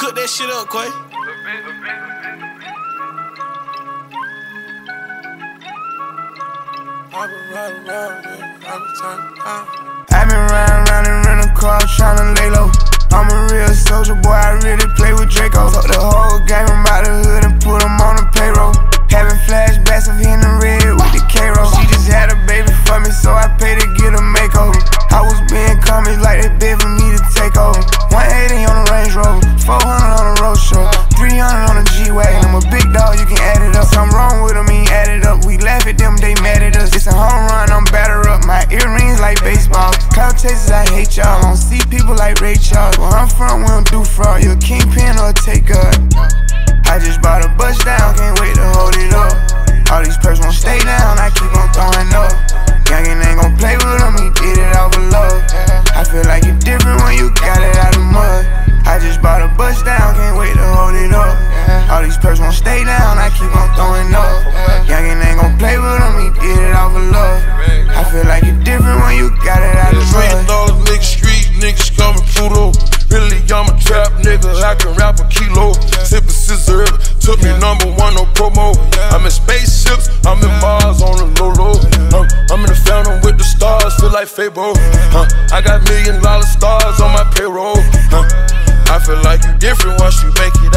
Cook that shit up, Quay. I've been riding around and renting cars, tryna lay low. I'm a real soldier, boy, I really play with Draco. Took the whole game, I'm out the hood and put him on the payroll. Having flashbacks of hitting the red with the K-roll. She just had a baby for me, so I paid to get a makeover. I was being commies like they bid for me to take over. 180 on the Range Rover, 400 on the road show, 300 on the G-Wagon. I'm a big dog, you can add it up. Something wrong with them, he ain't add it up. We laugh at them, they mad at us. It's a home run, I'm batter up. My earrings like baseball. Cloud chasers, I hate y'all. I don't see people like Ray Charles. Where I'm from, we don't do fraud. You a kingpin or a taker. I just bought a bus down, can't wait to hold it up. All these perks won't stay down, I keep on throwing up. Youngin' ain't gon' play with him, he did it out of love. I feel like it's different when you got it out of mud. I just bought a bus down, can't wait to hold it up. All these perks won't stay down, I keep on throwing up. Youngin' ain't gon' play with him, he did it out of love. I feel like it's different when you got it out of mud. Niggas street, niggas coming Pluto. Really, I'm a trap nigga, I can rap a kilo. Sippin' scissor, took me #1, no promo. I'm in spaceships, I'm in Mars on the low. I'm in the fountain with the stars, feel like Fable. I got $1 million stars on my payroll. I feel like you different once you make it